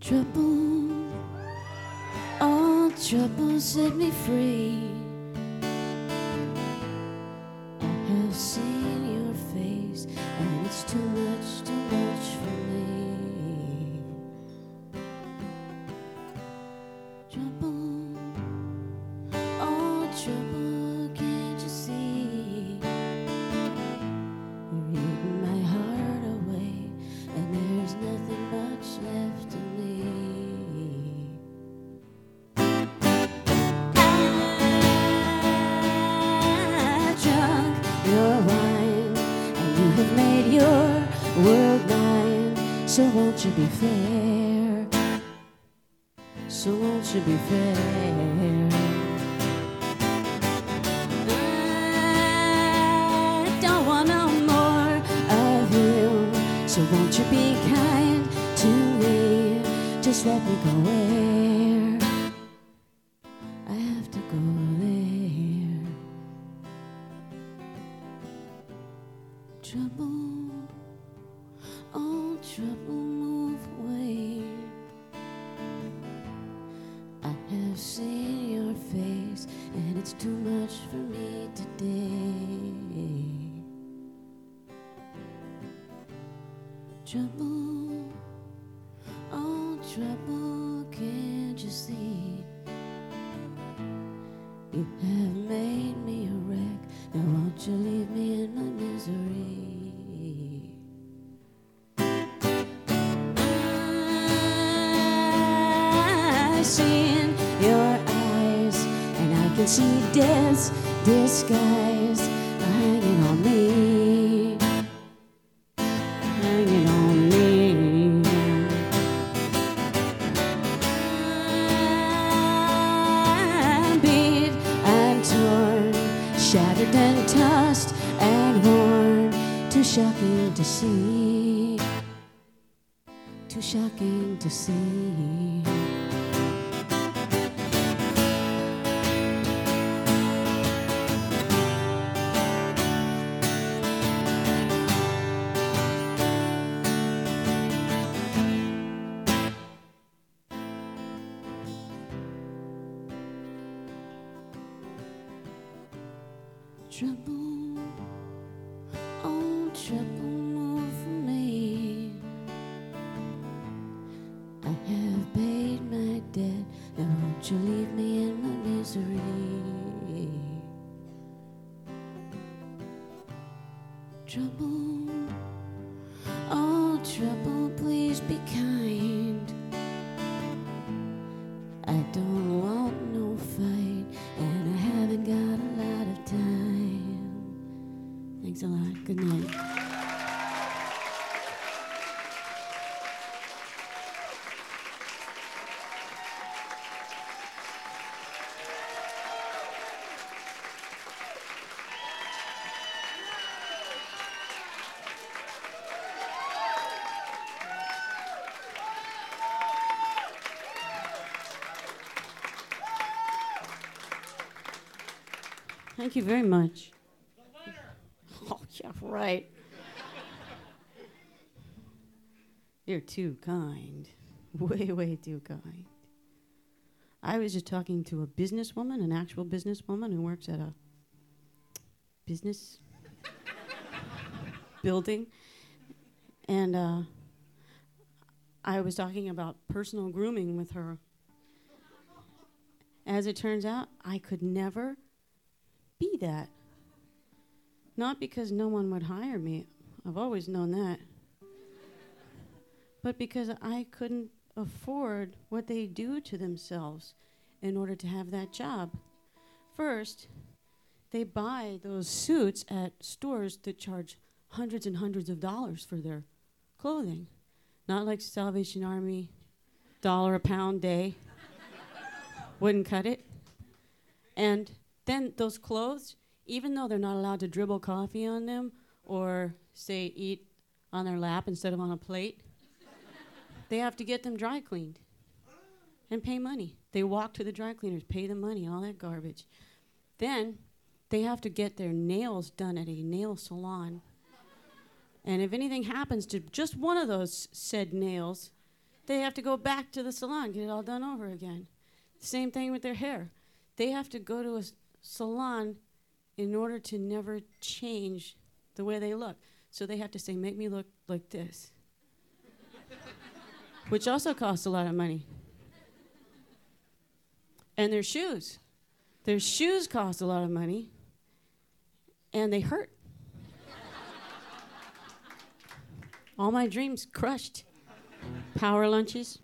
Trouble, all trouble set me free. I have seen your face, and it's too much for me. Trouble, all trouble, can't you see? You're eating my heart away, and there's nothing much left in me. I drunk your wine, and you have made your world mine. So won't you be fair? So won't you be fair? I don't want no more of you. So won't you be kind to me? Just let me go where I have to go there. Trouble, oh trouble, move away. I have seen your face, and it's too much for me today. Trouble, oh trouble, can't you see? You have made me a wreck. Now won't you leave me in my misery? I see in your eyes, and I can see death's disguise hanging on me, hanging on me. I'm beat and torn, shattered and tossed and worn. Too shocking to see, too shocking to see. Trouble, oh trouble, move for me. I have paid my debt. Now won't you leave me in my misery? Trouble, oh trouble, please be kind. I don't want no fight, and I haven't got a lot of time. Thanks a lot. Good night. Thank you very much. Oh, yeah, right. You're too kind. Way too kind. I was just talking to a businesswoman, an actual businesswoman who works at a business building. And I was talking about personal grooming with her. As it turns out, I could never be that. Not because no one would hire me. I've always known that. But because I couldn't afford what they do to themselves in order to have that job. First, they buy those suits at stores that charge hundreds and hundreds of dollars for their clothing. Not like Salvation Army, $1 a pound day. Wouldn't cut it. And then those clothes, even though they're not allowed to dribble coffee on them or, say, eat on their lap instead of on a plate, they have to get them dry cleaned and pay money. They walk to the dry cleaners, pay them money, all that garbage. Then they have to get their nails done at a nail salon. And if anything happens to just one of those said nails, They have to go back to the salon, get it all done over again. Same thing with their hair. They have to go to a salon in order to never change the way they look. So they have to say, make me look like this. Which also costs a lot of money. And their shoes. Their shoes cost a lot of money. And they hurt. All my dreams crushed. Power lunches.